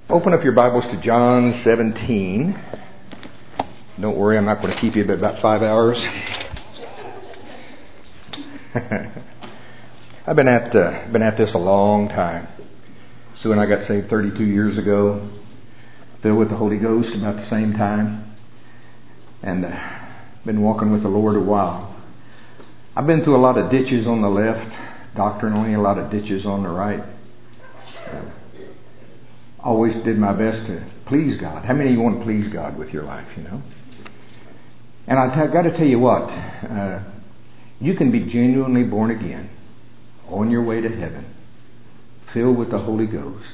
Open up your Bibles to John 17. Don't worry, I'm not going to keep you but about 5 hours. I've been at this a long time. Sue and I got saved 32 years ago. Filled with the Holy Ghost about the same time. And been walking with the Lord a while. I've been through a lot of ditches on the left, doctrinally, a lot of ditches on the right. Always did my best to please God. How many of you want to please God with your life, you know? And I've got to tell you what, you can be genuinely born again, on your way to heaven, filled with the Holy Ghost,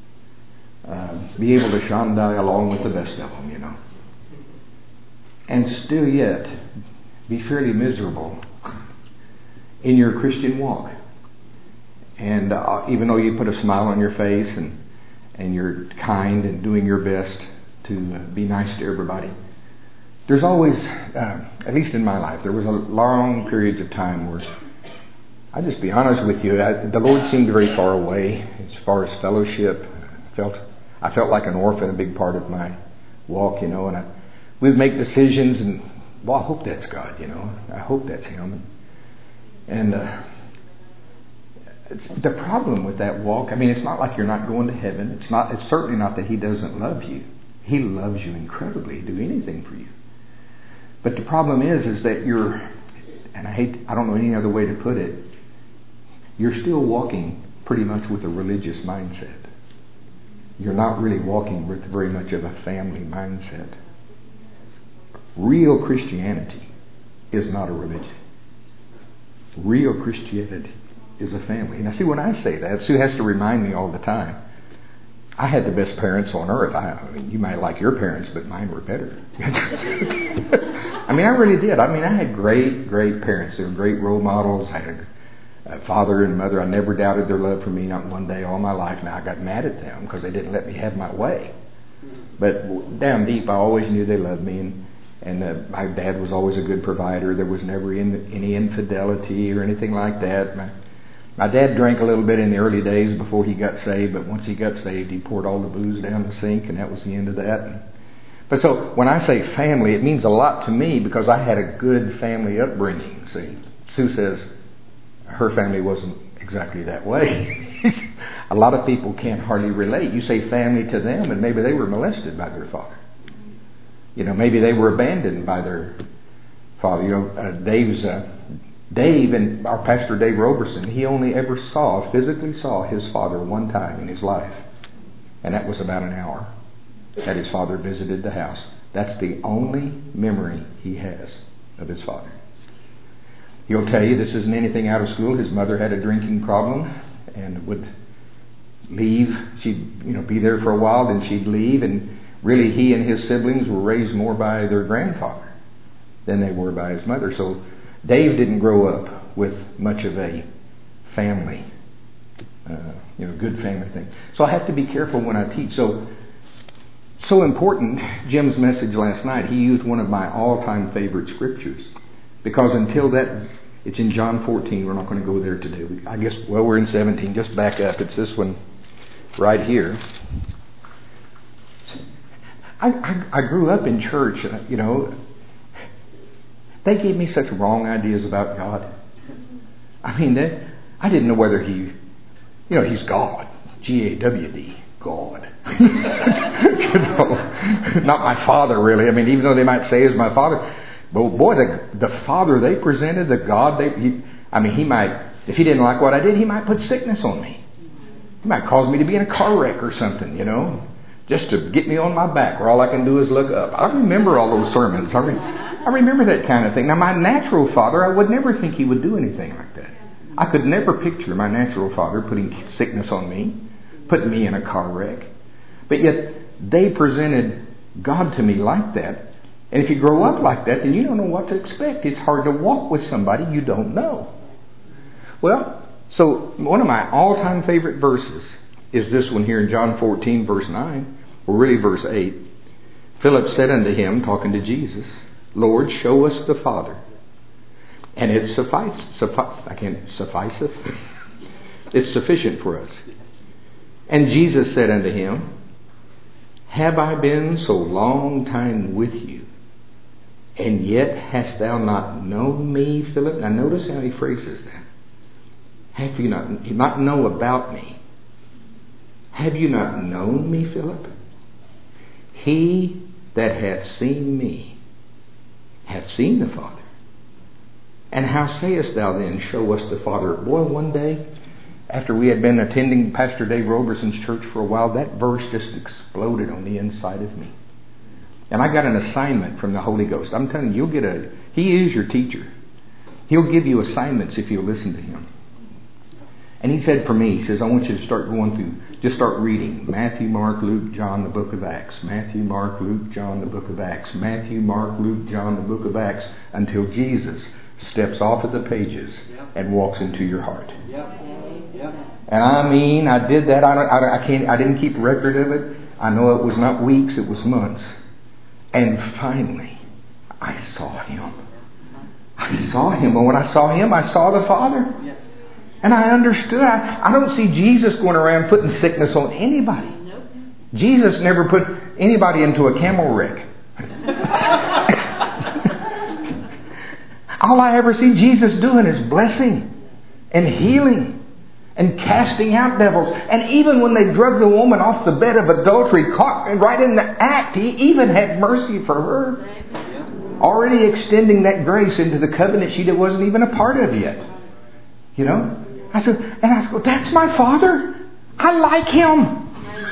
be able to shandai along with the best of them, you know, and still yet be fairly miserable in your Christian walk. And even though you put a smile on your face and you're kind and doing your best to be nice to everybody, there's always, at least in my life, there was a long periods of time where, I'll just be honest with you, the Lord seemed very far away as far as fellowship. I felt like an orphan, a big part of my walk, you know, and we'd make decisions and, well, I hope that's God, you know, I hope that's Him. And the problem with that walk, I mean, it's not like you're not going to heaven. It's certainly not that He doesn't love you. He loves you incredibly. He'd do anything for you. But the problem is that you're, and I don't know any other way to put it, you're still walking pretty much with a religious mindset. You're not really walking with very much of a family mindset. Real Christianity is not a religion. Real Christianity is a family. Now see, when I say that, Sue has to remind me all the time, I had the best parents on earth. I mean, you might like your parents, but mine were better. I mean, I really did. I mean, I had great parents. They were great role models. I had a father and mother. I never doubted their love for me, not one day all my life. Now, I got mad at them because they didn't let me have my way. But down deep, I always knew they loved me. And my dad was always a good provider. There was never any infidelity or anything like that. My dad drank a little bit in the early days before he got saved, but once he got saved, he poured all the booze down the sink, and that was the end of that. But so when I say family, it means a lot to me because I had a good family upbringing. See, Sue says her family wasn't exactly that way. A lot of people can't hardly relate. You say family to them, and maybe they were molested by their father. You know, maybe they were abandoned by their father. You know, Dave and our pastor Dave Roberson, he only ever physically saw his father one time in his life. And that was about an hour that his father visited the house. That's the only memory he has of his father. He'll tell you this isn't anything out of school. His mother had a drinking problem and would leave. She'd, you know, be there for a while, then she'd leave. And really he and his siblings were raised more by their grandfather than they were by his mother. So Dave didn't grow up with much of a family, good family thing. So I have to be careful when I teach. So important, Jim's message last night, he used one of my all-time favorite scriptures. Because until that, it's in John 14. We're not going to go there today. I guess, well, we're in 17. Just back up. It's this one right here. I grew up in church, you know. They gave me such wrong ideas about God. I mean, I didn't know whether He's God. G-A-W-D. God. You know, not my father, really. I mean, even though they might say He's my father. But boy, the father they presented, the God, he might, if He didn't like what I did, He might put sickness on me. He might cause me to be in a car wreck or something, you know. Just to get me on my back where all I can do is look up. I remember all those sermons. I remember that kind of thing. Now, my natural father, I would never think he would do anything like that. I could never picture my natural father putting sickness on me, putting me in a car wreck. But yet, they presented God to me like that. And if you grow up like that, then you don't know what to expect. It's hard to walk with somebody you don't know. Well, so one of my all-time favorite verses is this one here in John 14, verse 9, or really verse 8. Philip said unto Him, talking to Jesus, Lord, show us the Father, and it sufficeth. It's sufficient for us. And Jesus said unto him, have I been so long time with you, and yet hast thou not known me, Philip? Now notice how he phrases that. Have you not know about me? Have you not known me, Philip? He that hath seen me hath seen the Father. And how sayest thou then, show us the Father? Boy, one day, after we had been attending Pastor Dave Roberson's church for a while, that verse just exploded on the inside of me. And I got an assignment from the Holy Ghost. I'm telling you, He is your teacher. He'll give you assignments if you'll listen to Him. And He said for me, He says, I want you to start going through, just start reading Matthew, Mark, Luke, John, the book of Acts. Matthew, Mark, Luke, John, the book of Acts. Matthew, Mark, Luke, John, the book of Acts, until Jesus steps off of the pages and walks into your heart. And I mean, I did that. I didn't keep record of it. I know it was not weeks, it was months. And finally, I saw Him. I saw Him. And when I saw Him, I saw the Father. And I understood. I don't see Jesus going around putting sickness on anybody. Jesus never put anybody into a camel wreck. All I ever see Jesus doing is blessing and healing and casting out devils. And even when they drug the woman off the bed of adultery, caught right in the act, He even had mercy for her. Already extending that grace into the covenant she wasn't even a part of yet. You know? I said, that's my Father. I like Him.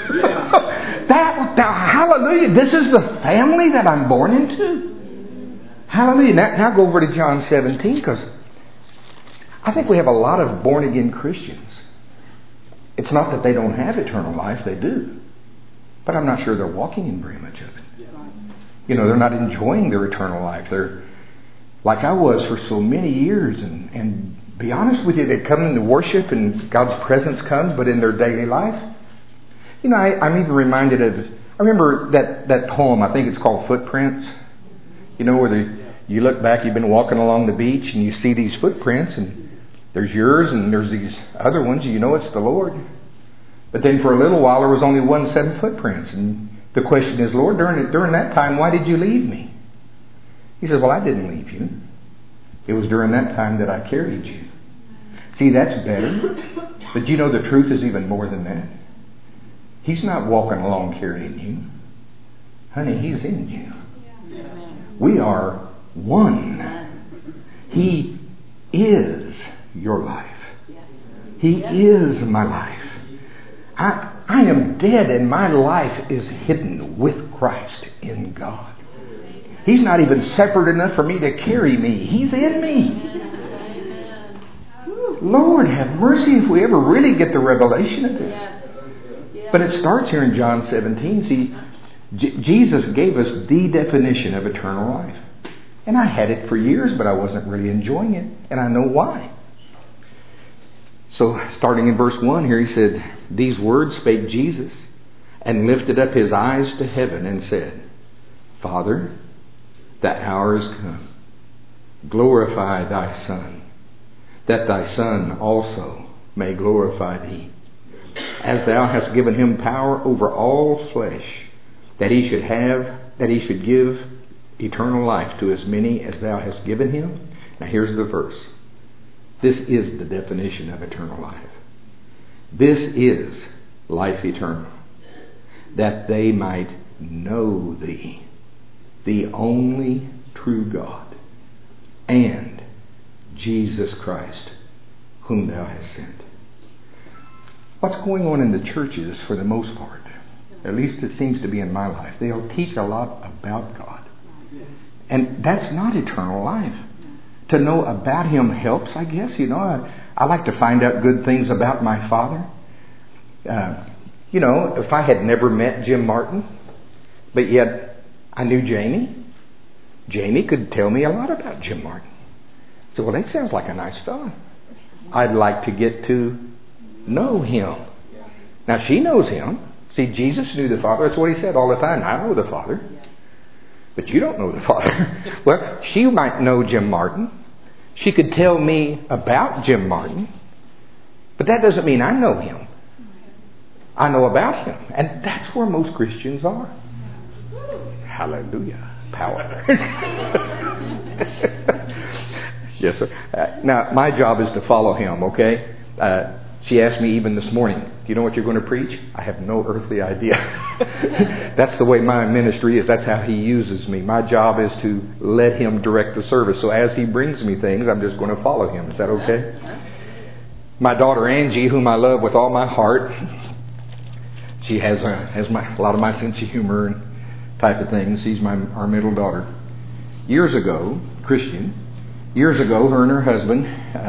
Hallelujah. This is the family that I'm born into. Hallelujah. Now go over to John 17, because I think we have a lot of born-again Christians. It's not that they don't have eternal life. They do. But I'm not sure they're walking in very much of it. You know, they're not enjoying their eternal life. They're like I was for so many years. And be honest with you, they come into worship and God's presence comes, but in their daily life, you know, I'm even reminded of, I remember that poem, I think it's called Footprints. You know, where you look back, you've been walking along the beach and you see these footprints, and there's yours and there's these other ones, you know it's the Lord. But then for a little while there was only one set of footprints, and the question is, Lord, during that time, why did you leave me? He says, well, I didn't leave you. It was during that time that I carried you. See, that's better. But you know the truth is even more than that. He's not walking along carrying you. Honey, He's in you. We are one. He is your life. He is my life. I am dead and my life is hidden with Christ in God. He's not even separate enough for me to carry me. He's in me. Lord, have mercy if we ever really get the revelation of this. But it starts here in John 17. See, Jesus gave us the definition of eternal life. And I had it for years, but I wasn't really enjoying it. And I know why. So, starting in verse 1 here, He said, these words spake Jesus, and lifted up His eyes to heaven, and said, Father, the hour is come. Glorify Thy Son, that Thy Son also may glorify Thee, as Thou hast given Him power over all flesh, that He should give eternal life to as many as Thou hast given Him. Now here's the verse. This is the definition of eternal life. This is life eternal, that they might know Thee, the only true God, and Jesus Christ, whom Thou hast sent. What's going on in the churches for the most part, at least it seems to be in my life, they'll teach a lot about God. And that's not eternal life. To know about Him helps, I guess. You know, I like to find out good things about my Father. You know, if I had never met Jim Martin, but yet I knew Jamie could tell me a lot about Jim Martin. So, well, that sounds like a nice fellow. I'd like to get to know him. Now, she knows Him. See, Jesus knew the Father. That's what He said all the time. I know the Father. But you don't know the Father. Well, she might know Jim Martin. She could tell me about Jim Martin. But that doesn't mean I know Him. I know about Him. And that's where most Christians are. Hallelujah. Power. Yes, sir. Now, my job is to follow Him, okay? She asked me even this morning, do you know what you're going to preach? I have no earthly idea. That's the way my ministry is. That's how He uses me. My job is to let Him direct the service. So as He brings me things, I'm just going to follow Him. Is that okay? My daughter Angie, whom I love with all my heart, she has a lot of my sense of humor and type of things. She's our middle daughter. Years ago, Christian, her and her husband,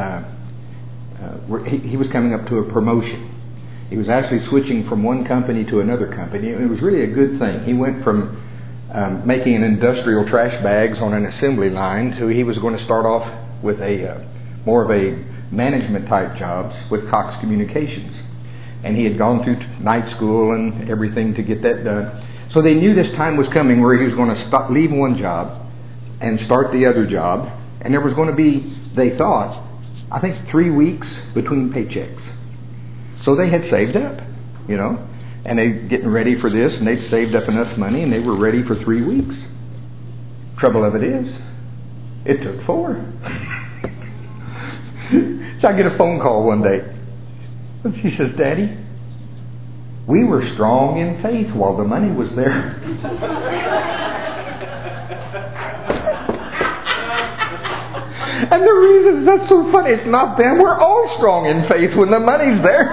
he was coming up to a promotion. He was actually switching from one company to another company. It was really a good thing. He went from making industrial trash bags on an assembly line to he was going to start off with more of a management type jobs with Cox Communications. And he had gone through night school and everything to get that done. So they knew this time was coming where he was going to leave one job and start the other job. And there was going to be, they thought, I think 3 weeks between paychecks. So they had saved up, and they getting ready for this, and they'd saved up enough money, and they were ready for 3 weeks. Trouble of it is, it took 4. So I get a phone call one day. And she says, Daddy, we were strong in faith while the money was there. And the reason that's so funny, it's not them. We're all strong in faith when the money's there.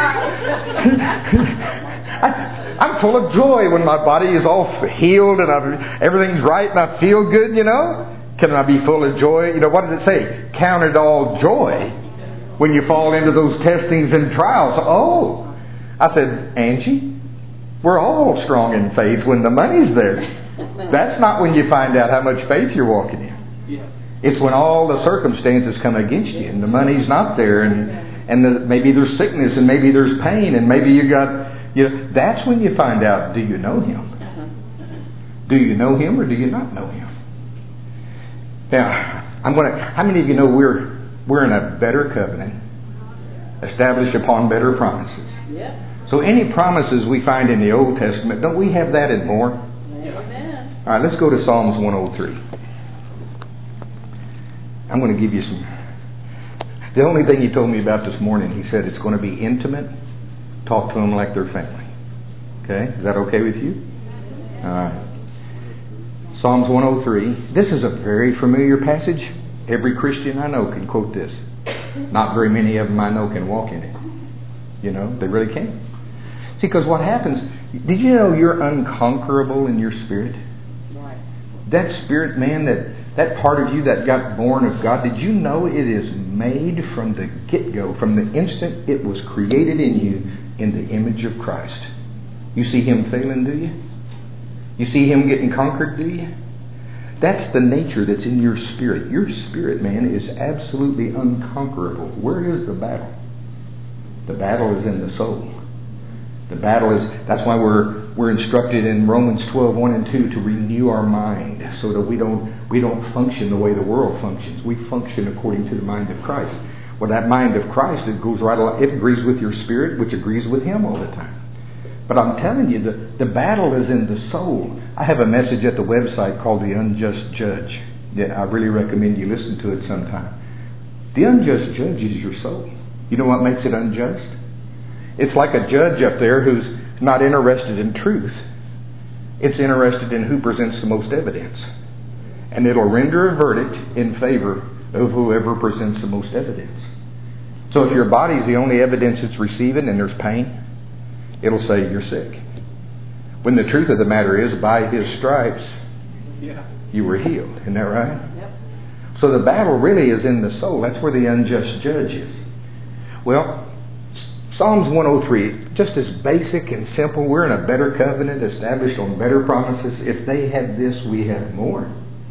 I'm full of joy when my body is all healed and everything's right and I feel good, Can I be full of joy? What does it say? Count it all joy when you fall into those testings and trials. Oh, I said, Angie, we're all strong in faith when the money's there. That's not when you find out how much faith you're walking in. It's when all the circumstances come against you and the money's not there and maybe there's sickness and maybe there's pain and maybe you got, that's when you find out, do you know Him? Do you know Him or do you not know Him? Now, how many of you know we're in a better covenant established upon better promises? So any promises we find in the Old Testament, don't we have that and more? Amen. All right, let's go to Psalms 103. I'm going to give you some. The only thing he told me about this morning, he said it's going to be intimate. Talk to them like they're family. Okay? Is that okay with you? All right. Psalms 103. This is a very familiar passage. Every Christian I know can quote this. Not very many of them I know can walk in it. They really can't. See, because what happens, did you know you're unconquerable in your spirit? That spirit man, that part of you that got born of God, did you know it is made from the get-go, from the instant it was created in you in the image of Christ? You see Him failing, do you? You see Him getting conquered, do you? That's the nature that's in your spirit. Your spirit, man, is absolutely unconquerable. Where is the battle? The battle is in the soul. The battle is, that's why we're instructed in Romans 12:1 and 2 to renew our mind so that we don't function the way the world functions. We function according to the mind of Christ. Well, that mind of Christ, it goes right along, it agrees with your spirit, which agrees with Him all the time. But I'm telling you, the battle is in the soul. I have a message at the website called The Unjust Judge. Yeah, I really recommend you listen to it sometime. The unjust judge is your soul. You know what makes it unjust? It's like a judge up there who's not interested in truth. It's interested in who presents the most evidence. And it'll render a verdict in favor of whoever presents the most evidence. So if your body's the only evidence it's receiving and there's pain, it'll say you're sick. When the truth of the matter is, by His stripes, you were healed. Isn't that right? Yep. So the battle really is in the soul. That's where the unjust judge is. Well, Psalms 103, just as basic and simple. We're in a better covenant established on better promises. If they had this, we have more.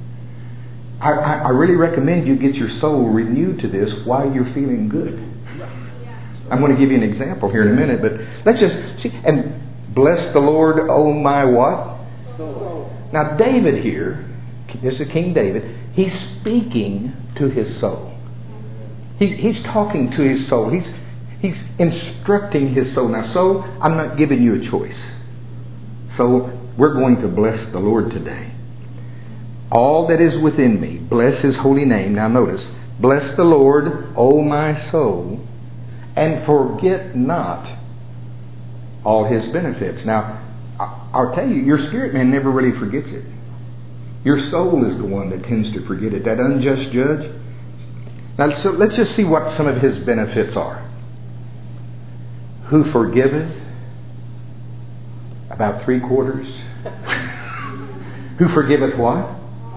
I really recommend you get your soul renewed to this while you're feeling good. I'm going to give you an example here in a minute, but let's just see. And bless the Lord, oh my what? Soul. Now David here, this is King David, he's speaking to his soul. He's talking to his soul. He's instructing his soul. Now, soul, I'm not giving you a choice. So, we're going to bless the Lord today. All that is within me, bless His holy name. Now notice, bless the Lord, O my soul, and forget not all His benefits. Now, I'll tell you, your spirit man never really forgets it. Your soul is the one that tends to forget it, that unjust judge. Now, so let's just see what some of His benefits are. Who forgiveth about 3/4? Who forgiveth what?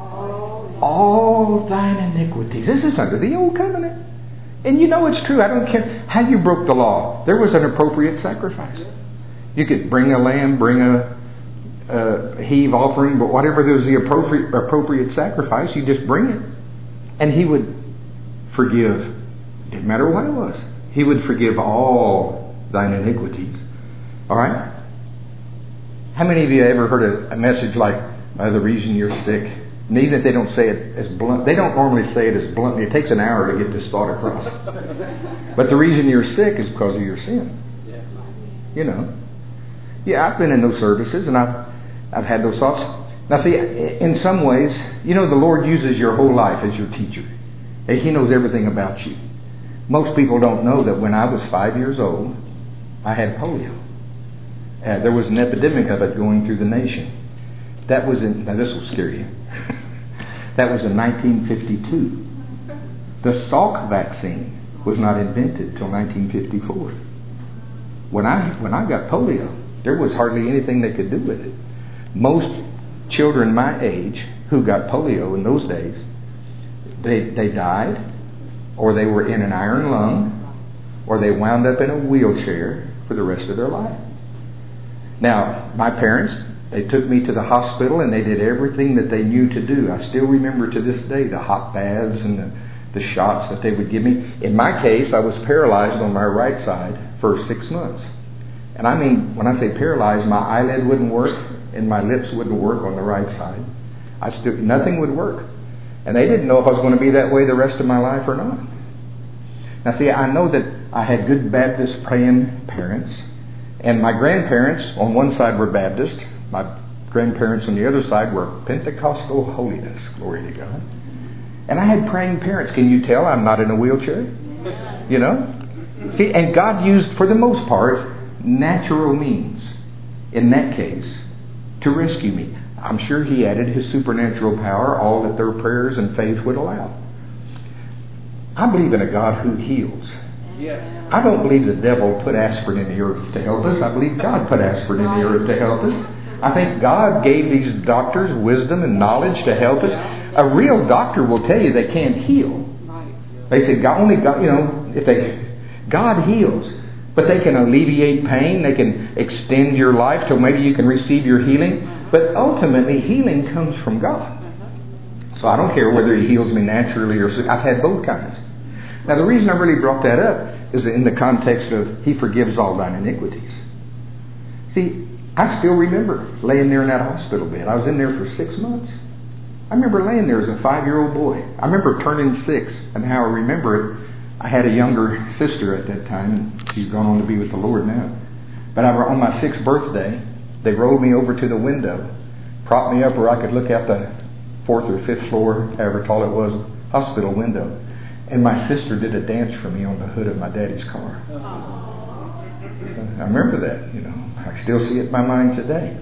All thine iniquities. This is under the old covenant. And you know it's true. I don't care how you broke the law. There was an appropriate sacrifice. You could bring a lamb, bring a heave offering, but whatever there was the appropriate sacrifice, you just bring it. And He would forgive. Didn't matter what it was. He would forgive all thine iniquities. All right? How many of you ever heard a message like, the reason you're sick? And even if they don't say it as blunt, they don't normally say it as bluntly. It takes an hour to get this thought across. But the reason you're sick is because of your sin. You know. Yeah, I've been in those services and I've had those thoughts. Now see, in some ways, you know, the Lord uses your whole life as your teacher. He knows everything about you. Most people don't know that when I was 5 years old, I had polio. There was an epidemic of it going through the nation. That was now this will scare you. That was in 1952. The Salk vaccine was not invented till 1954. When I got polio, there was hardly anything they could do with it. Most children my age who got polio in those days, they died, or they were in an iron lung, or they wound up in a wheelchair for the rest of their life. Now, my parents, they took me to the hospital and they did everything that they knew to do. I still remember to this day the hot baths and the shots that they would give me. In my case, I was paralyzed on my right side for 6 months. And I mean, when I say paralyzed, my eyelid wouldn't work and my lips wouldn't work on the right side. Nothing would work. And they didn't know if I was going to be that way the rest of my life or not. Now see, I know that I had good Baptist praying parents. And my grandparents on one side were Baptist. My grandparents on the other side were Pentecostal holiness. Glory to God. And I had praying parents. Can you tell I'm not in a wheelchair? You know? See, and God used, for the most part, natural means, in that case, to rescue me. I'm sure He added His supernatural power, all that their prayers and faith would allow. I believe in a God who heals. Yes. I don't believe the devil put aspirin in the earth to help us. I believe God put aspirin in the earth to help us. I think God gave these doctors wisdom and knowledge to help us. A real doctor will tell you they can't heal. They say God heals. But they can alleviate pain. They can extend your life till maybe you can receive your healing. But ultimately, healing comes from God. So I don't care whether He heals me naturally or... I've had both kinds. Now the reason I really brought that up is in the context of He forgives all thine iniquities. See, I still remember laying there in that hospital bed. I was in there for 6 months. I remember laying there as a 5-year-old boy. I remember turning 6. And how I remember it, I had a younger sister at that time, and she's gone on to be with the Lord now. But on my 6th birthday, they rolled me over to the window, propped me up where I could look out the 4th or 5th floor, however tall it was, hospital window. And my sister did a dance for me on the hood of my daddy's car. I remember that, you know. I still see it in my mind today.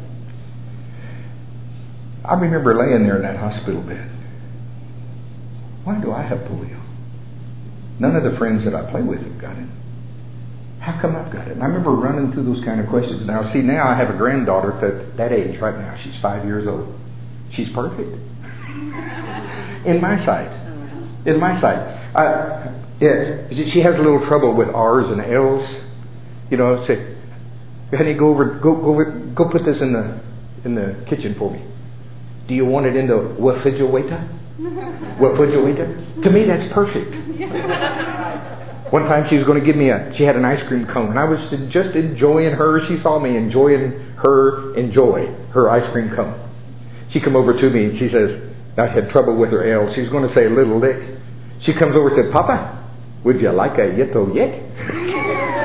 I remember laying there in that hospital bed. Why do I have polio? None of the friends that I play with have got it. How come I've got it? And I remember running through those kind of questions. Now I have a granddaughter at that age right now. She's 5 years old. She's perfect. In my sight. In my sight. She has a little trouble with R's and L's. You know, say, honey, go put this in the kitchen for me. Do you want it in the refrigerator? To me, that's perfect. One time she was going to give me she had an ice cream cone. And I was just enjoying her. She saw me enjoy her ice cream cone. She come over to me and she says, I had trouble with her L. She was going to say a little lick. She comes over and said, Papa, would you like a yito yet?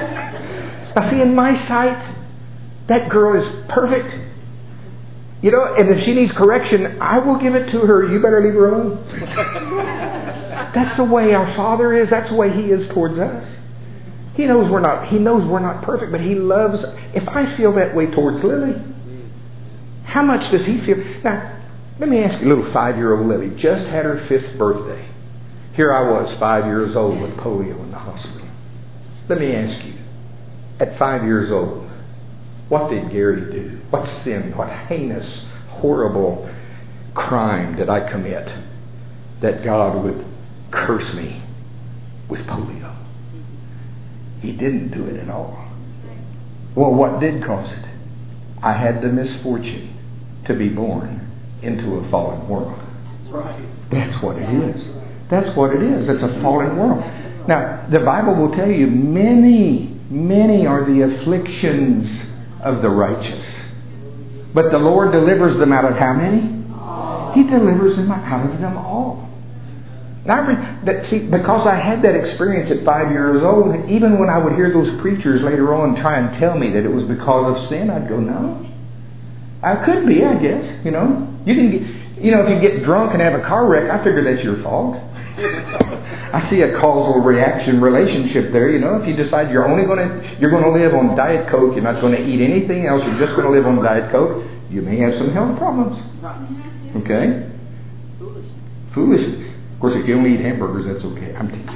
Now see, in my sight, that girl is perfect. You know, and if she needs correction, I will give it to her. You better leave her alone. That's the way our Father is. That's the way He is towards us. He knows we're not perfect, but He loves. If I feel that way towards Lily, how much does He feel? Now, let me ask you, little 5-year-old Lily just had her 5th birthday. Here I was, 5 years old with polio in the hospital. Let me ask you, at 5 years old, what did Gary do? What sin, what heinous, horrible crime did I commit that God would curse me with polio? He didn't do it at all. Well, what did cause it? I had the misfortune to be born into a fallen world. That's what it is. That's what it is. It's a fallen world. Now, the Bible will tell you many are the afflictions of the righteous. But the Lord delivers them out of how many? He delivers them out of them all. Now, because I had that experience at 5 years old, even when I would hear those preachers later on try and tell me that it was because of sin, I'd go, no. I could be, I guess. You know, you can get, if you get drunk and have a car wreck, I figure that's your fault. I see a causal reaction relationship there. You know, if you decide you're going to live on Diet Coke, you're not going to eat anything else, you're just going to live on Diet Coke, you may have some health problems. Okay? Foolishness. Of course, if you only eat hamburgers, that's okay. I'm teasing.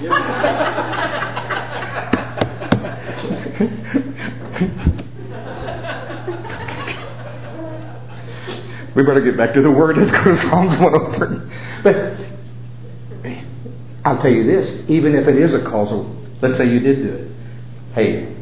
We better get back to the Word. Let's go to Psalms 103. But I'll tell you this, even if it is a causal, let's say you did do it. Hey,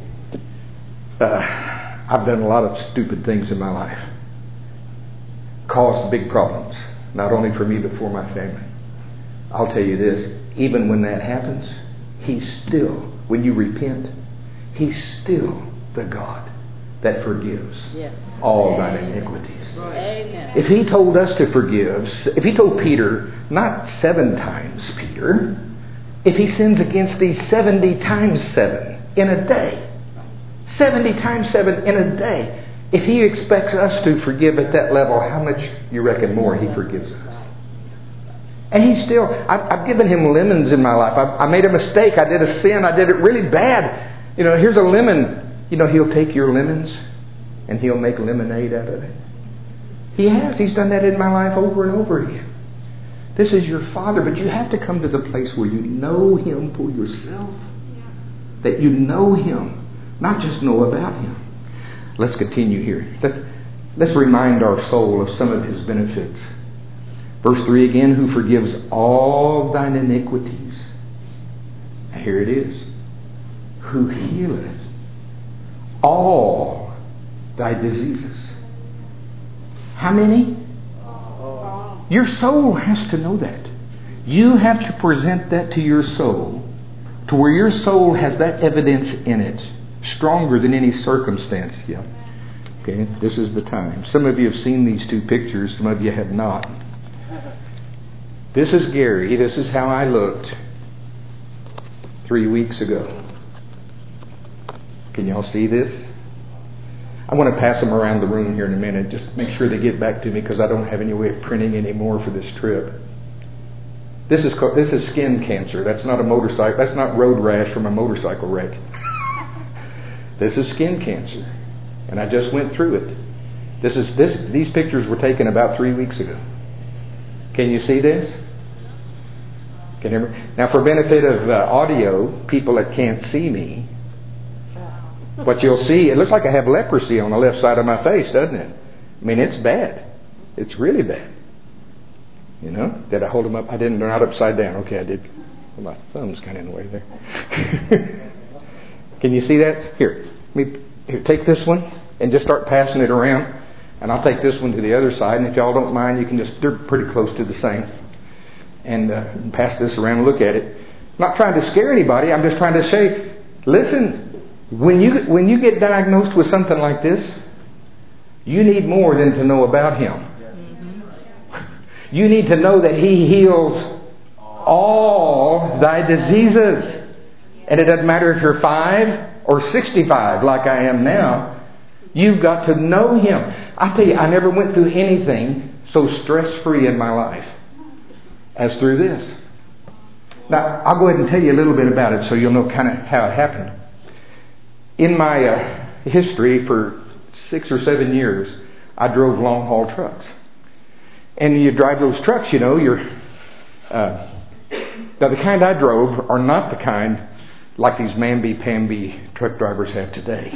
I've done a lot of stupid things in my life. Caused big problems, not only for me, but for my family. I'll tell you this, even when that happens, He's still, when you repent, He's still the God that forgives all thine iniquities. Amen. If He told us to forgive, if He told Peter, not 7 times, Peter, if he sins against thee 70 times 7 in a day, 70 times 7 in a day, if He expects us to forgive at that level, how much you reckon more He forgives us? And He's still, I've given Him lemons in my life. I made a mistake. I did a sin. I did it really bad. You know, here's a lemon. You know, He'll take your lemons and He'll make lemonade out of it. He has. He's done that in my life over and over again. This is your Father, but you have to come to the place where you know Him for yourself. That you know Him, not just know about Him. Let's continue here. Let's remind our soul of some of His benefits. Verse 3 again, who forgives all thine iniquities. And here it is. Who healeth all thy diseases. How many? Your soul has to know that. You have to present that to your soul, to where your soul has that evidence in it, stronger than any circumstance. Yeah. Okay, this is the time. Some of you have seen these 2 pictures, some of you have not. This is Gary. This is how I looked 3 weeks ago. Can y'all see this? I want to pass them around the room here in a minute. Just make sure they get back to me because I don't have any way of printing any more for this trip. This is skin cancer. That's not a motorcycle. That's not road rash from a motorcycle wreck. This is skin cancer, and I just went through it. These pictures were taken about 3 weeks ago. Can you see this? Can you hear me? Now, for benefit of audio, people that can't see me, what you'll see, it looks like I have leprosy on the left side of my face, doesn't it? I mean, it's bad. It's really bad. You know? Did I hold them up? I didn't. They're not upside down. Okay, I did. Well, my thumb's kind of in the way there. Can you see that? Here, take this one and just start passing it around. And I'll take this one to the other side. And if y'all don't mind, you can they're pretty close to the same. And pass this around and look at it. I'm not trying to scare anybody. I'm just trying to say, listen, when you get diagnosed with something like this, you need more than to know about Him. You need to know that He heals all thy diseases. And it doesn't matter if you're 5 or 65 like I am now. You've got to know Him. I tell you, I never went through anything so stress-free in my life as through this. Now, I'll go ahead and tell you a little bit about it so you'll know kind of how it happened. In my history for 6 or 7 years, I drove long-haul trucks. And you drive those trucks, you know, now the kind I drove are not the kind like these mamby-pamby truck drivers have today.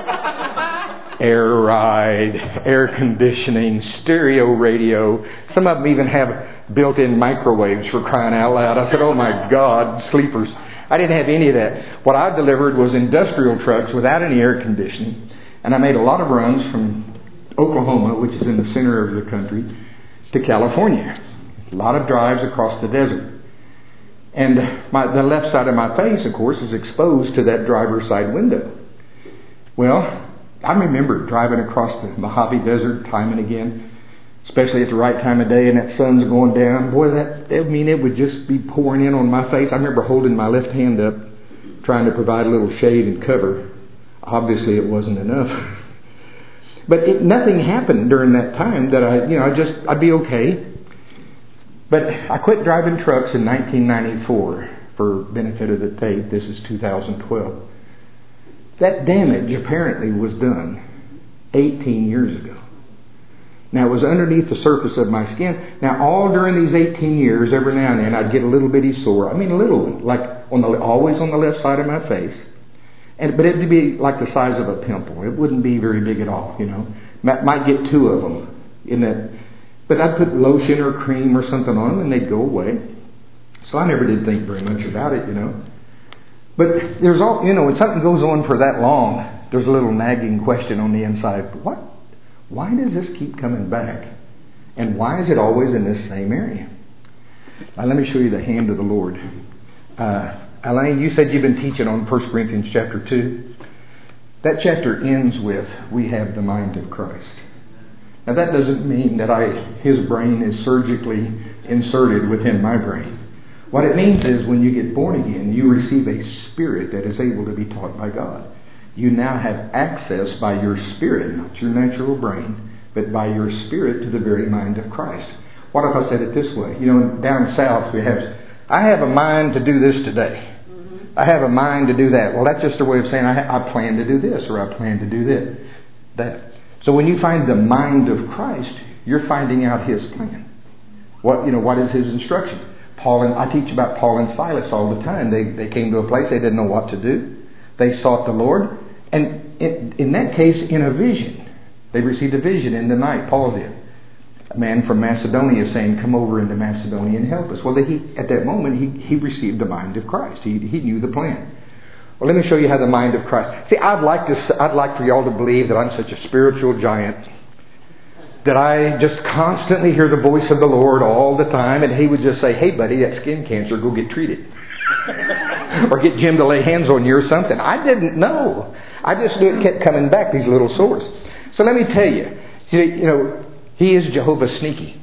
Air ride, air conditioning, stereo radio. Some of them even have built-in microwaves, for crying out loud. I said, oh my God, sleepers. I didn't have any of that. What I delivered was industrial trucks without any air conditioning. And I made a lot of runs from Oklahoma, which is in the center of the country, to California. A lot of drives across the desert. And the left side of my face, of course, is exposed to that driver's side window. Well, I remember driving across the Mojave Desert time and again, especially at the right time of day and that sun's going down. Boy, it would just be pouring in on my face. I remember holding my left hand up, trying to provide a little shade and cover. Obviously, it wasn't enough. But nothing happened during that time that I'd be okay. But I quit driving trucks in 1994 for benefit of the tape. This is 2012. That damage apparently was done 18 years ago. Now, it was underneath the surface of my skin. Now, all during these 18 years, every now and then, I'd get a little bitty sore. I mean, a little one, like always on the left side of my face. But it'd be like the size of a pimple. It wouldn't be very big at all, you know. Might get 2 of them in that. But I'd put lotion or cream or something on them and they'd go away. So I never did think very much about it, you know. But there's when something goes on for that long, there's a little nagging question on the inside. Why does this keep coming back? And why is it always in this same area? Now let me show you the hand of the Lord. Alain, you said you've been teaching on 1 Corinthians chapter 2. That chapter ends with, we have the mind of Christ. Now that doesn't mean that His brain is surgically inserted within my brain. What it means is when you get born again, you receive a spirit that is able to be taught by God. You now have access by your spirit, not your natural brain, but by your spirit to the very mind of Christ. What if I said it this way? You know, down south I have a mind to do this today. I have a mind to do that. Well, that's just a way of saying I plan to do this or I plan to do that. So when you find the mind of Christ, you're finding out His plan. What is His instruction? I teach about Paul and Silas all the time. They came to a place they didn't know what to do. They sought the Lord. And in that case, in a vision. They received a vision in the night. Paul did. A man from Macedonia saying, come over into Macedonia and help us. Well, at that moment, he received the mind of Christ. He knew the plan. Well, let me show you how the mind of Christ. See, I'd like for y'all to believe that I'm such a spiritual giant that I just constantly hear the voice of the Lord all the time, and He would just say, hey, buddy, that skin cancer, go get treated. Or get Jim to lay hands on you or something. I didn't know. I just knew it kept coming back, these little sores. So let me tell you, He is Jehovah Sneaky.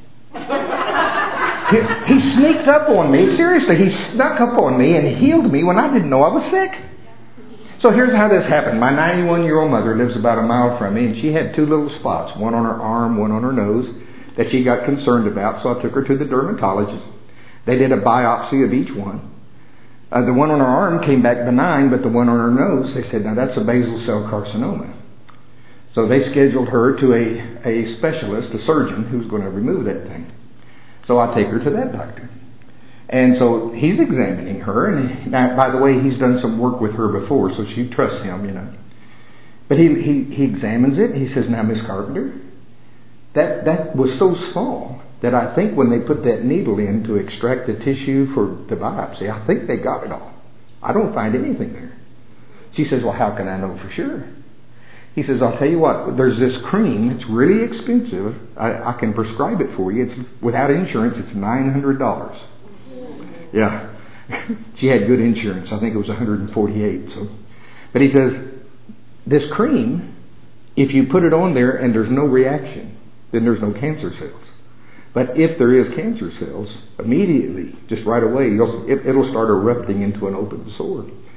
He sneaked up on me. Seriously, He snuck up on me and healed me when I didn't know I was sick. So here's how this happened. My 91-year-old mother lives about a mile from me, and she had 2 little spots, one on her arm, one on her nose, that she got concerned about. So I took her to the dermatologist. They did a biopsy of each one. The one on her arm came back benign, but the one on her nose, they said, now that's a basal cell carcinoma. So they scheduled her to a specialist, a surgeon, who's going to remove that thing. So I take her to that doctor. And so he's examining her. And now, by the way, he's done some work with her before, so she trusts him, you know. But he examines it. And he says, now, Miss Carpenter, that was so small that I think when they put that needle in to extract the tissue for the biopsy, I think they got it all. I don't find anything there. She says, well, how can I know for sure? He says, I'll tell you what, there's this cream. It's really expensive. I can prescribe it for you. It's without insurance. It's $900. Yeah. She had good insurance. I think it was $148. So, but he says, this cream, if you put it on there and there's no reaction, then there's no cancer cells. But if there is cancer cells, immediately, just right away, it'll start erupting into an open sore.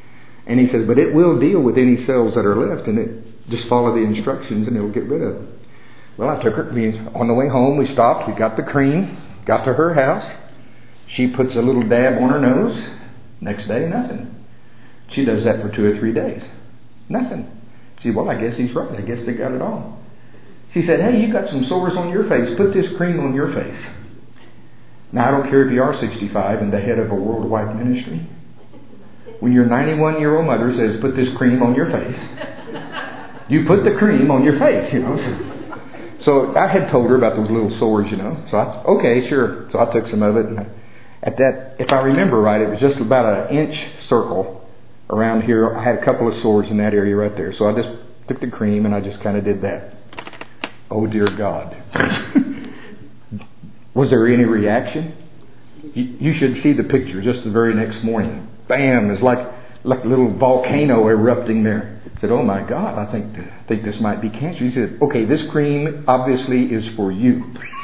And he says, but it will deal with any cells that are left, and it just follow the instructions and it'll get rid of them. Well, I took her. On the way home, we stopped. We got the cream. Got to her house. She puts a little dab on her nose. Next day, nothing. She does that for 2 or 3 days. Nothing. She said, well, I guess he's right. I guess they got it all. She said, hey, you got some sores on your face. Put this cream on your face. Now, I don't care if you are 65 and the head of a worldwide ministry. When your 91-year-old mother says, put this cream on your face, you put the cream on your face, you know. So I had told her about those little sores, you know. So okay, sure. So I took some of it. And at that, if I remember right, it was just about an inch circle around here. I had a couple of sores in that area right there. So I just took the cream and I just kind of did that. Oh, dear God. Was there any reaction? You should see the picture just the very next morning. Bam! It's like a little volcano erupting there. I said, oh my God, I think this might be cancer. He said, okay, this cream obviously is for you.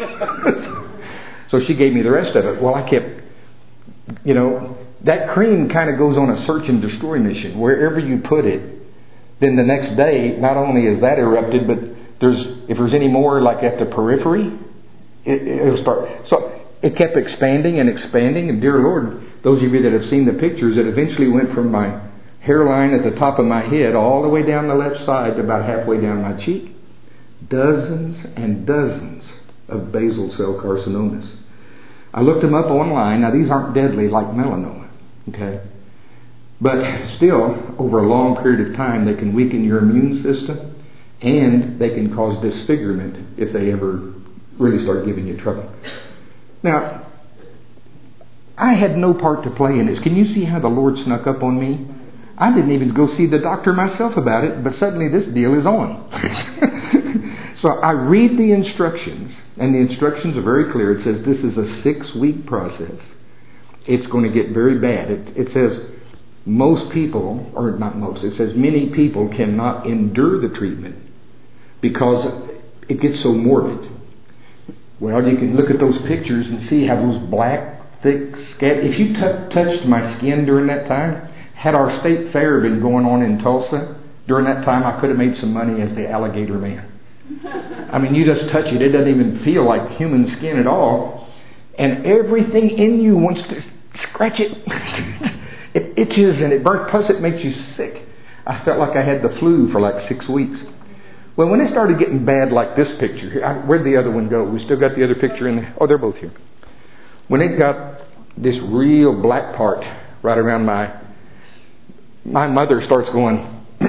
So she gave me the rest of it. Well, I kept, you know, that cream kind of goes on a search and destroy mission. Wherever you put it, then the next day, not only is that erupted, but if there's any more like at the periphery, it'll start. So it kept expanding and expanding. And dear Lord, those of you that have seen the pictures, it eventually went from my hairline at the top of my head all the way down the left side to about halfway down my cheek. Dozens and dozens of basal cell carcinomas. I looked them up online. Now, these aren't deadly like melanoma, okay? But still, over a long period of time, they can weaken your immune system and they can cause disfigurement if they ever really start giving you trouble. Now, I had no part to play in this. Can you see how the Lord snuck up on me? I didn't even go see the doctor myself about it, but suddenly this deal is on. So I read the instructions, and the instructions are very clear. It says this is a 6-week process. It's going to get very bad. It says most people, or not most, it says many people cannot endure the treatment because it gets so morbid. Well, you can look at those pictures and see how those black, thick scabs. If you touched my skin during that time, had our state fair been going on in Tulsa, during that time I could have made some money as the alligator man. I mean, you just touch it, it doesn't even feel like human skin at all. And everything in you wants to scratch it. It itches and it burns, plus it makes you sick. I felt like I had the flu for like 6 weeks. Well, when it started getting bad like this picture, where'd the other one go? We still got the other picture in there. Oh, they're both here. When it got this real black part right around my mother starts going,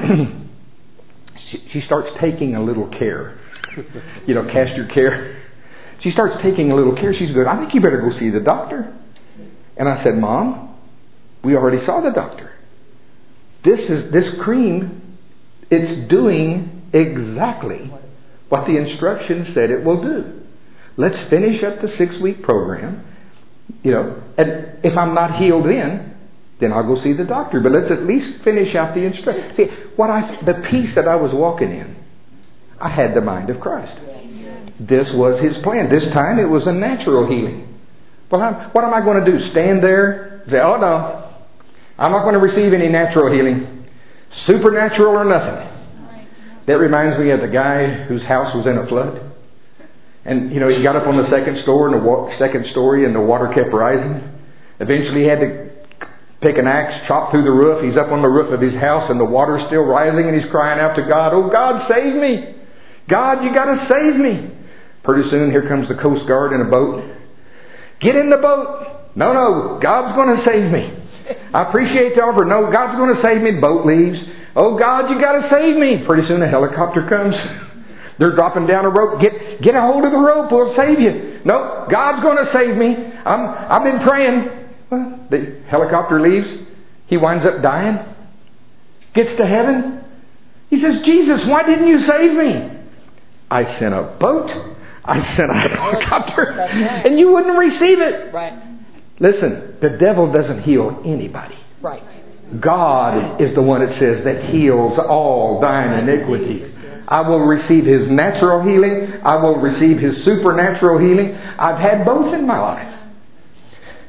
she starts taking a little care. You know, cast your care. She starts taking a little care. She's good. I think you better go see the doctor. And I said, Mom, we already saw the doctor. This cream, it's doing exactly what the instructions said it will do. Let's finish up the 6-week program. You know, and if I'm not healed then I'll go see the doctor. But let's at least finish out the instructions. See, the peace that I was walking in, I had the mind of Christ. This was His plan. This time it was a natural healing. Well, what am I going to do? Stand there and say, oh no, I'm not going to receive any natural healing. Supernatural or nothing. That reminds me of the guy whose house was in a flood. And, you know, he got up on the second story and the water kept rising. Eventually he had to take an axe, chop through the roof. He's up on the roof of his house and the water's still rising and he's crying out to God, oh God, save me. God, you got to save me. Pretty soon here comes the Coast Guard in a boat. Get in the boat. No, God's going to save me. I appreciate the offer. No, God's going to save me. Boat leaves. Oh God, you got to save me. Pretty soon a helicopter comes. They're dropping down a rope. Get a hold of the rope. We'll save you. No, God's going to save me. I've been praying. Well, the helicopter leaves. He winds up dying. Gets to heaven. He says, Jesus, why didn't you save me? I sent a boat. I sent a helicopter. Right. And you wouldn't receive it. Right. Listen, the devil doesn't heal anybody. Right. God is the one that says that heals all thine iniquities. I will receive His natural healing. I will receive His supernatural healing. I've had both in my life.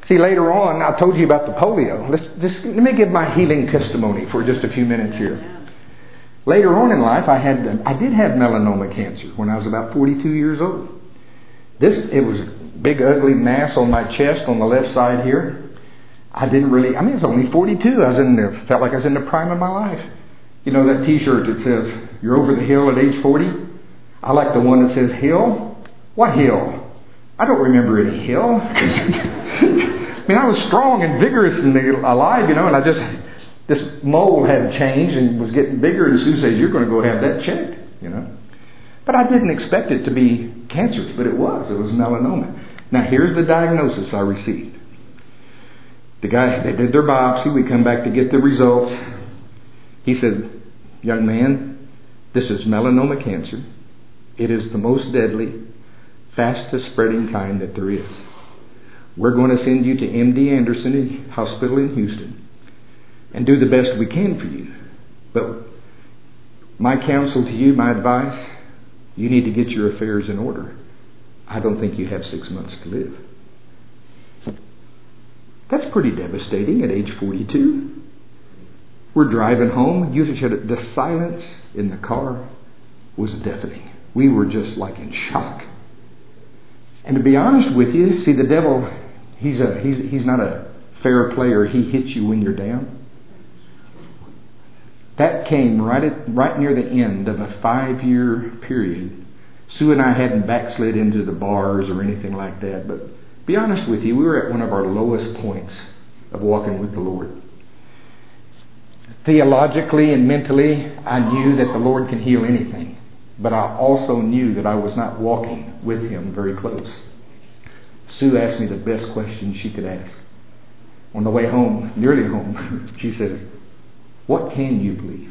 See, later on, I told you about the polio. Let me give my healing testimony for just a few minutes here. Later on in life, I did have melanoma cancer when I was about 42 years old. It was a big, ugly mass on my chest on the left side here. I was only 42. Felt like I was in the prime of my life. You know that T-shirt that says, "You're over the hill at age 40"? I like the one that says, "Hill? What hill? I don't remember any hill." I was strong and vigorous and alive, and this mole had changed and was getting bigger, and Sue says, "You're going to go have that checked," But I didn't expect it to be cancerous, but it was. It was melanoma. Now here's the diagnosis I received. They did their biopsy. We come back to get the results. He said, "Young man, this is melanoma cancer. It is the most deadly, fastest spreading kind that there is. We're going to send you to MD Anderson Hospital in Houston and do the best we can for you. But my counsel to you, my advice, you need to get your affairs in order. I don't think you have 6 months to live." That's pretty devastating at age 42. We're driving home. The silence in the car was deafening. We were just like in shock. And to be honest with you, see, the devil, he's not a fair player. He hits you when you're down. That came right near the end of a 5-year period. Sue and I hadn't backslid into the bars or anything like that. But be honest with you, we were at one of our lowest points of walking with the Lord. Theologically and mentally, I knew that the Lord can heal anything. But I also knew that I was not walking with Him very close. Sue asked me the best question she could ask. On the way home, nearly home, she said, "What can you believe?"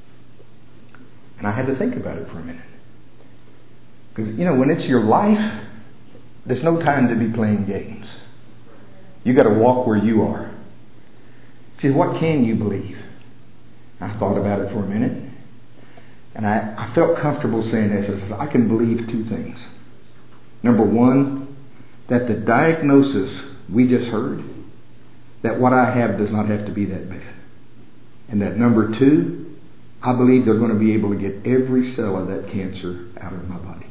And I had to think about it for a minute. Because, when it's your life, there's no time to be playing games. You got to walk where you are. She said, "What can you believe?" I thought about it for a minute. And I felt comfortable saying this. I said, I can believe 2 things. Number one, that the diagnosis we just heard, that what I have does not have to be that bad. And that number 2, I believe they're going to be able to get every cell of that cancer out of my body.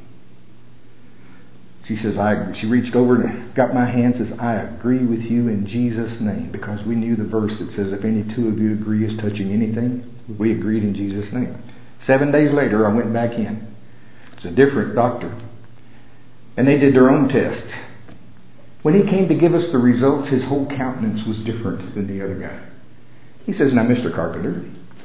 She says, she reached over and got my hand and says, "I agree with you in Jesus' name." Because we knew the verse that says, "If any 2 of you agree as touching anything," we agreed in Jesus' name. 7 days later, I went back in. It's a different doctor. And they did their own test. When he came to give us the results, his whole countenance was different than the other guy. He says, "Now, Mr. Carpenter,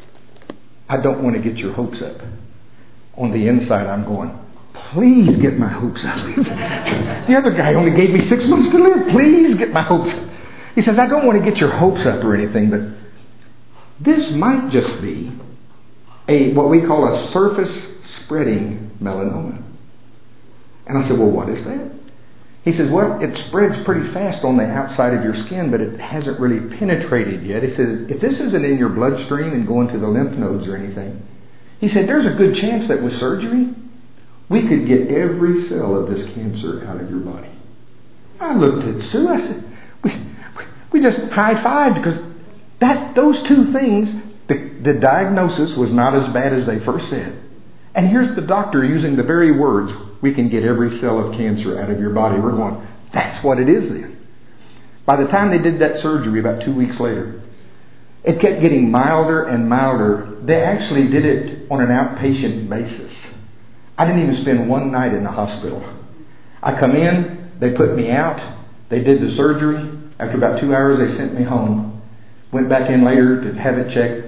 I don't want to get your hopes up." On the inside, I'm going, "Please get my hopes up." The other guy only gave me 6 months to live. Please get my hopes up. He says, "I don't want to get your hopes up or anything, but this might just be what we call a surface spreading melanoma." And I said, "Well, what is that?" He says, "Well, it spreads pretty fast on the outside of your skin, but it hasn't really penetrated yet." He says, "If this isn't in your bloodstream and going to the lymph nodes or anything," he said, "there's a good chance that with surgery, we could get every cell of this cancer out of your body." I looked at Sue. I said, we just high-fived because those 2 things, the diagnosis was not as bad as they first said. And here's the doctor using the very words, "We can get every cell of cancer out of your body." We're going, that's what it is then. By the time they did that surgery about 2 weeks later, it kept getting milder and milder. They actually did it on an outpatient basis. I didn't even spend 1 night in the hospital. I come in, they put me out, they did the surgery. After about 2 hours, they sent me home. Went back in later to have it checked.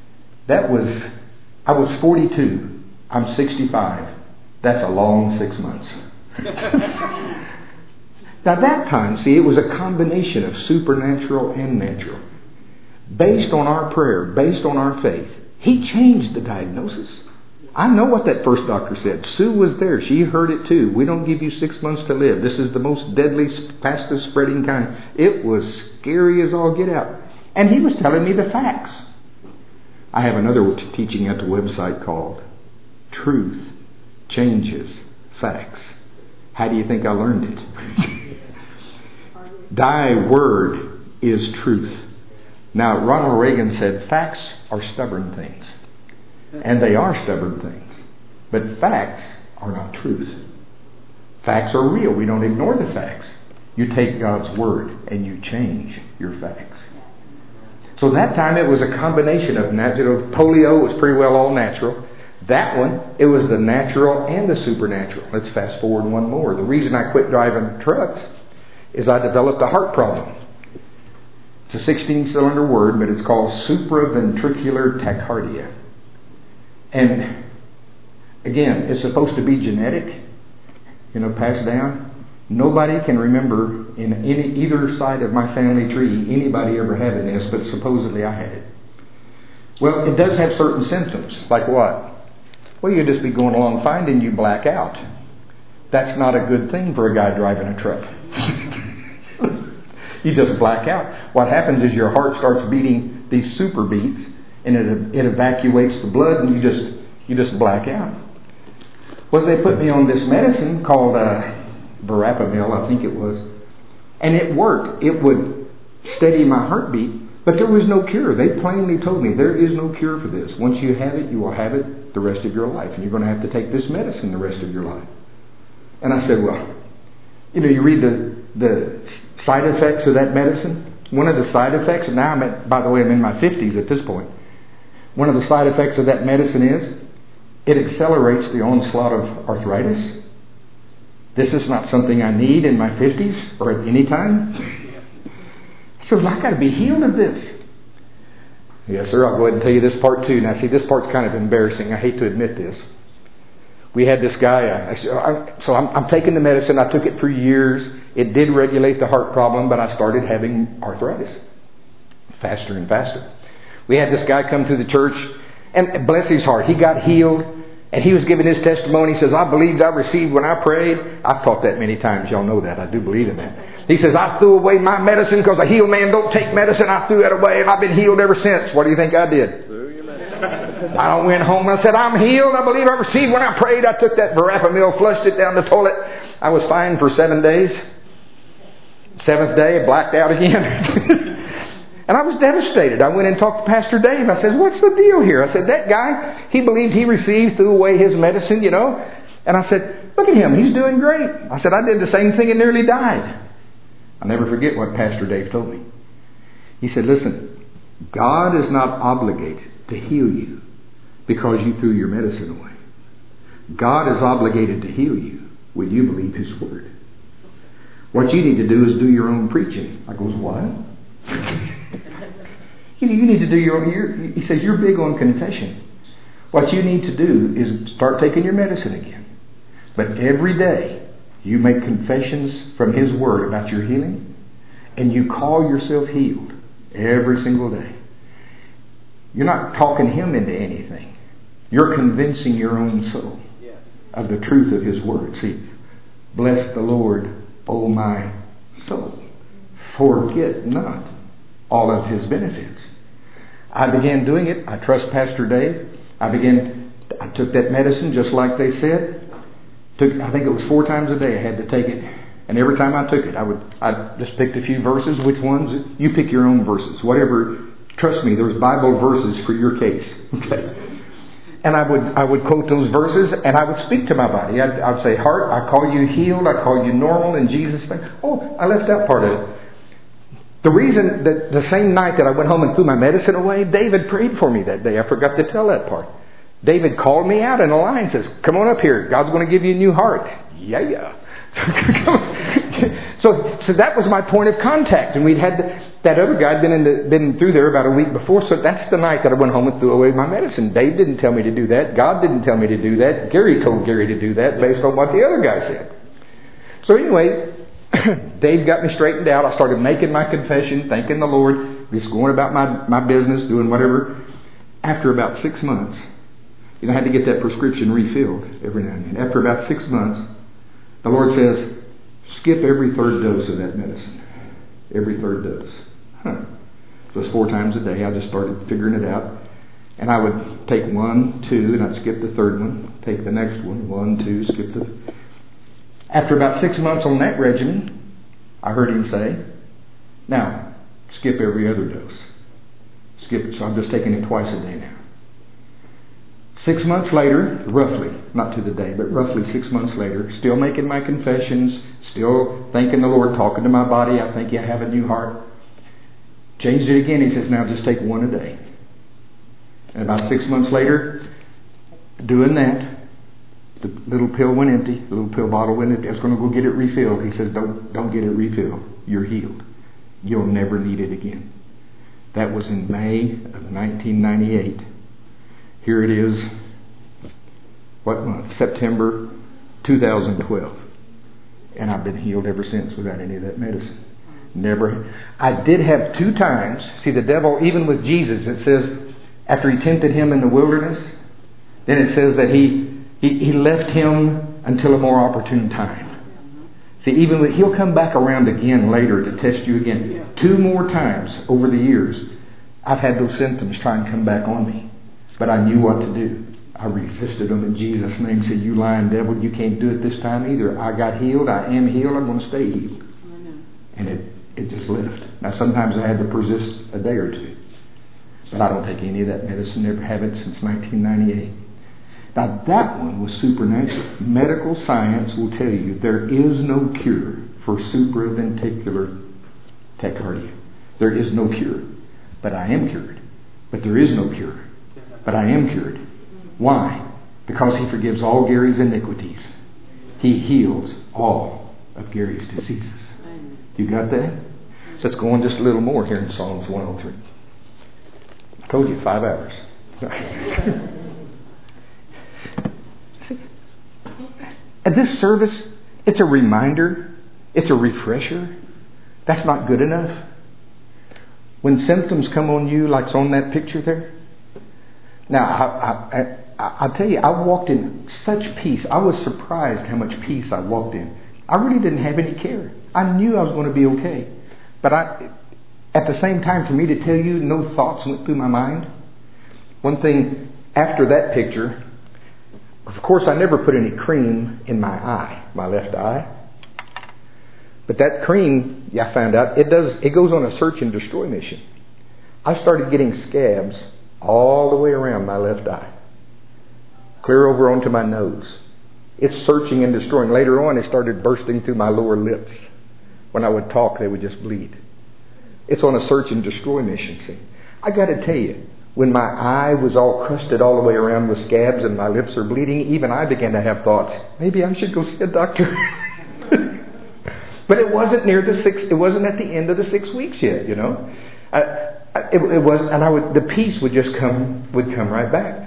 I was 42. I'm 65. That's a long 6 months. Now that time, see, it was a combination of supernatural and natural. Based on our prayer, based on our faith, He changed the diagnosis. I know what that first doctor said. Sue was there. She heard it too. "We don't give you 6 months to live. This is the most deadly, fastest spreading kind." It was scary as all get out. And he was telling me the facts. I have another teaching at the website called Truth Changes Facts. How do you think I learned it? Thy word is truth. Now, Ronald Reagan said, facts are stubborn things. And they are stubborn things. But facts are not truth. Facts are real. We don't ignore the facts. You take God's word and you change your facts. So that time it was a combination of natural. Polio was pretty well all natural. That one, it was the natural and the supernatural. Let's fast forward one more. The reason I quit driving trucks is I developed a heart problem. It's a 16-cylinder word, but it's called supraventricular tachycardia. And again, it's supposed to be genetic, passed down. Nobody can remember in either side of my family tree anybody ever having this, but supposedly I had it. Well, it does have certain symptoms. Like what? Well, you'll just be going along fine and you black out. That's not a good thing for a guy driving a truck. You just black out. What happens is your heart starts beating these super beats, and it evacuates the blood, and you just black out. Well, they put me on this medicine called Verapamil, I think it was, and it worked. It would steady my heartbeat, but there was no cure. They plainly told me there is no cure for this. Once you have it, you will have it the rest of your life, and you're going to have to take this medicine the rest of your life. And I said, well, you read the side effects of that medicine. One of the side effects, and now by the way, I'm in my 50s at this point. One of the side effects of that medicine is it accelerates the onslaught of arthritis. This is not something I need in my 50s or at any time. So I got to be healed of this. Yes, sir. I'll go ahead and tell you this part too. Now, see, this part's kind of embarrassing. I hate to admit this. We had this guy. I'm taking the medicine. I took it for years. It did regulate the heart problem, but I started having arthritis faster and faster. We had this guy come to the church, and bless his heart, he got healed, and he was giving his testimony. He says, I believed I received when I prayed. I've taught that many times. Y'all know that. I do believe in that. He says, I threw away my medicine because a healed man don't take medicine. I threw it away, and I've been healed ever since. What do you think I did? I went home and I said, I'm healed. I believe I received when I prayed. I took that Verapamil, flushed it down the toilet. I was fine for 7 days. 7th day, I blacked out again. And I was devastated. I went and talked to Pastor Dave. I said, what's the deal here? I said, that guy, he believed he received, threw away his medicine, And I said, look at him. He's doing great. I said, I did the same thing and nearly died. I'll never forget what Pastor Dave told me. He said, listen, God is not obligated to heal you because you threw your medicine away. God is obligated to heal you when you believe His Word. What you need to do is do your own preaching. I goes, what? You need to do your own. He says, you're big on confession. What you need to do is start taking your medicine again. But every day, you make confessions from His Word about your healing, and you call yourself healed every single day. You're not talking Him into anything. You're convincing your own soul of the truth of His Word. See, bless the Lord, O my soul. Forget not all of His benefits. I began doing it. I trust Pastor Dave. I took that medicine just like they said. I think it was 4 times a day I had to take it. And every time I took it, I just picked a few verses. Which ones? You pick your own verses. Whatever. Trust me, there's Bible verses for your case. Okay. And I would quote those verses, and I would speak to my body. I'd say, heart, I call you healed. I call you normal in Jesus' name. Oh, I left out part of it. The reason that the same night that I went home and threw my medicine away, David prayed for me that day. I forgot to tell that part. David called me out in a line and says, come on up here. God's going to give you a new heart. Yeah. So that was my point of contact. And we'd had that other guy had been through there about a week before. So that's the night that I went home and threw away my medicine. Dave didn't tell me to do that. God didn't tell me to do that. Gary told Gary to do that based on what the other guy said. So anyway, Dave got me straightened out. I started making my confession, thanking the Lord, just going about my business, doing whatever. After about 6 months, I had to get that prescription refilled every now and then. After about 6 months, the Lord says, skip every 3rd dose of that medicine. Every 3rd dose. So it was 4 times a day. I just started figuring it out. And I would take 1, 2, and I'd skip the 3rd one. Take the next one, 1, 2, skip the... After about 6 months on that regimen, I heard Him say, Now, skip every other dose. Skip it. So I'm just taking it twice a day now. 6 months later, roughly, not to the day, but roughly 6 months later, still making my confessions, still thanking the Lord, talking to my body, I think you have a new heart. Changed it again. He says, now just take one a day. And about 6 months later, doing that, the little pill went empty. The little pill bottle went empty. I was going to go get it refilled. He says, don't get it refilled. You're healed. You'll never need it again. That was in May of 1998. Here it is. What month? September 2012. And I've been healed ever since without any of that medicine. Never. I did have 2 times. See, the devil, even with Jesus, it says, after he tempted him in the wilderness, then it says that he left him until a more opportune time. See, even with, he'll come back around again later to test you again. 2 more times over the years, I've had those symptoms try and come back on me. But I knew what to do. I resisted them in Jesus' name. Said, you lying devil, you can't do it this time either. I got healed. I am healed. I'm going to stay healed. And it just left. Now, sometimes I had to persist a day or 2. But I don't take any of that medicine. Never have it since 1998. Now, that one was supernatural. Medical science will tell you there is no cure for supraventricular tachycardia. There is no cure. But I am cured. But there is no cure. But I am cured. Why? Because He forgives all Gary's iniquities. He heals all of Gary's diseases. You got that? So let's go on just a little more here in Psalms 103. I told you 5 hours. At this service, it's a reminder. It's a refresher. That's not good enough. When symptoms come on you, like it's on that picture there. Now, I'll tell you, I walked in such peace. I was surprised how much peace I walked in. I really didn't have any care. I knew I was going to be okay. But at the same time, for me to tell you, no thoughts went through my mind. One thing, after that picture, of course, I never put any cream in my eye, my left eye. But that cream, I found out, it goes on a search and destroy mission. I started getting scabs all the way around my left eye, clear over onto my nose. It's searching and destroying. Later on, it started bursting through my lower lips. When I would talk, they would just bleed. It's on a search and destroy mission. See, I got to tell you, when my eye was all crusted all the way around with scabs and my lips are bleeding, even I began to have thoughts. Maybe I should go see a doctor. But it wasn't near the 6. It wasn't at the end of the 6 weeks yet. You know, it was, and the peace would come right back.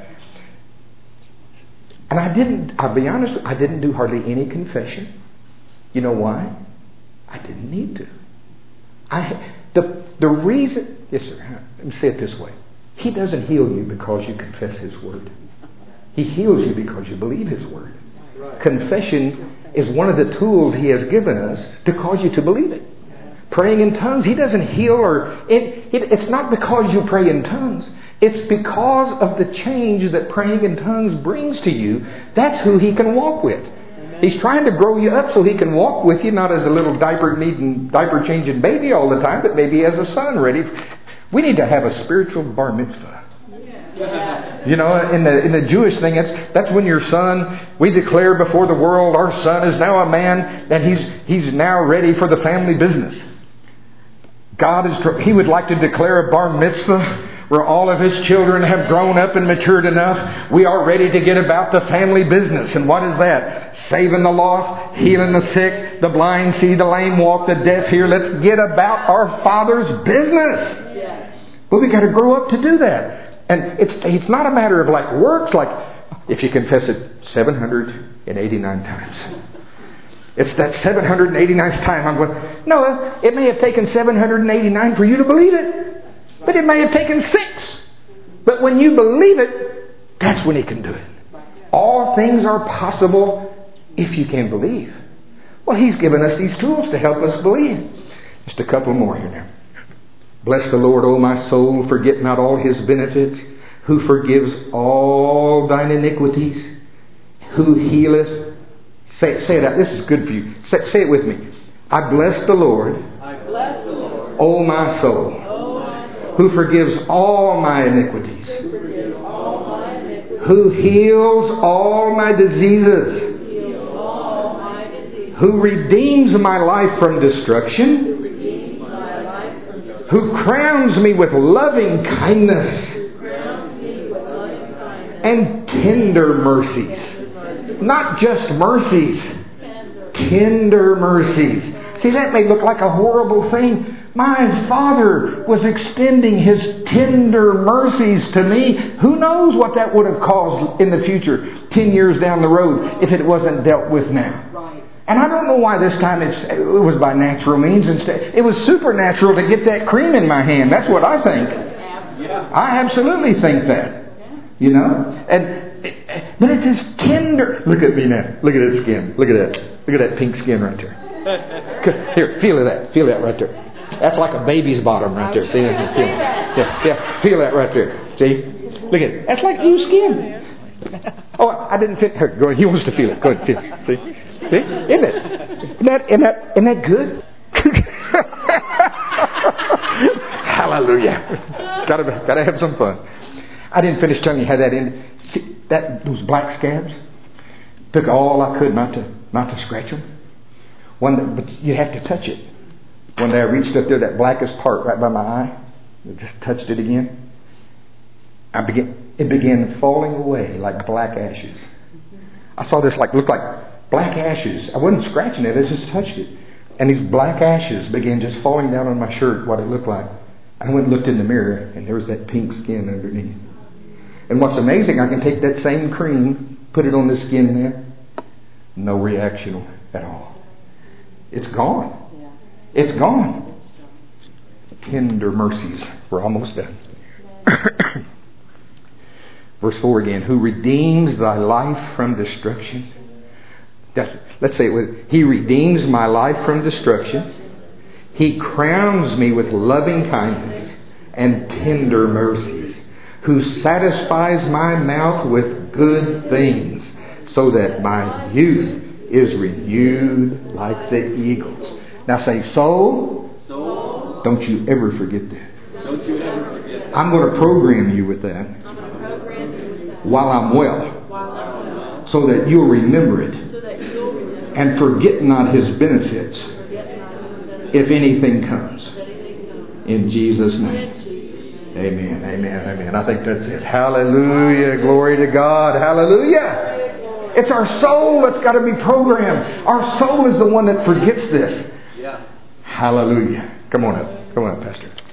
And I'll be honest, I didn't do hardly any confession. You know why? I didn't need to. The reason, yes sir, let me say it this way. He doesn't heal you because you confess His Word. He heals you because you believe His Word. Right. Confession is one of the tools He has given us to cause you to believe it. Praying in tongues, He doesn't heal it's not because you pray in tongues. It's because of the change that praying in tongues brings to you. That's who He can walk with. He's trying to grow you up so He can walk with you, not as a little diaper changing baby all the time, but maybe as a son ready. We need to have a spiritual bar mitzvah. You know, in the Jewish thing, that's when your son, we declare before the world, our son is now a man, and he's now ready for the family business. He would like to declare a bar mitzvah where all of His children have grown up and matured enough. We are ready to get about the family business. And what is that? Saving the lost, healing the sick, the blind see, the lame walk, the deaf hear. Let's get about our Father's business. But we got to grow up to do that. And it's not a matter of like works, like if you confess it 789 times. It's that 789th time I'm going, no, it may have taken 789 for you to believe it. But it may have taken 6. But when you believe it, that's when He can do it. All things are possible if you can believe. Well, He's given us these tools to help us believe. Just a couple more here now. Bless the Lord, O my soul, forget not all His benefits, who forgives all thine iniquities, who healeth. Say it out. This is good for you. Say it with me. I bless the Lord. I bless the Lord. O my soul, who forgives all my iniquities, who heals all my diseases, who redeems my life from destruction, who crowns me with loving kindness and tender mercies. Not just mercies, tender mercies. See, that may look like a horrible thing. My Father was extending His tender mercies to me. Who knows what that would have caused in the future, 10 years down the road, if it wasn't dealt with now. And I don't know why this time it was by natural means instead. It was supernatural to get that cream in my hand. That's what I think. I absolutely think that. You know? But it's this tender. Look at me now. Look at that skin. Look at that. Look at that pink skin right there. Here, feel that. Feel that right there. That's like a baby's bottom right there. See? Yeah, feel that right there. See? Look at it. That's like new skin. Oh, I didn't fit her. Go ahead. He wants to feel it. Go ahead. Feel it. See? See? Isn't it? Isn't that good? Hallelujah. Gotta have some fun. I didn't finish telling you how that ended. See, those black scabs. Took all I could not to scratch them. But you have to touch it. One day I reached up there, that blackest part right by my eye. I just touched it again. It began falling away like black ashes. I saw this looked like black ashes. I wasn't scratching it, I just touched it. And these black ashes began just falling down on my shirt, what it looked like. I went and looked in the mirror, and there was that pink skin underneath. And what's amazing, I can take that same cream, put it on the skin there. No reaction at all. It's gone. It's gone. Tender mercies. We're almost done. Verse 4 again. Who redeems thy life from destruction. Let's say it with, He redeems my life from destruction. He crowns me with loving kindness and tender mercies. Who satisfies my mouth with good things, so that my youth is renewed like the eagles. Now say, soul, don't you ever forget that. I'm going to program you with that while I'm well, so that you'll remember it and forget not His benefits if anything comes. In Jesus' name. Amen, amen, amen. I think that's it. Hallelujah. Glory to God. Hallelujah. It's our soul that's got to be programmed. Our soul is the one that forgets this. Hallelujah. Come on up. Come on up, Pastor.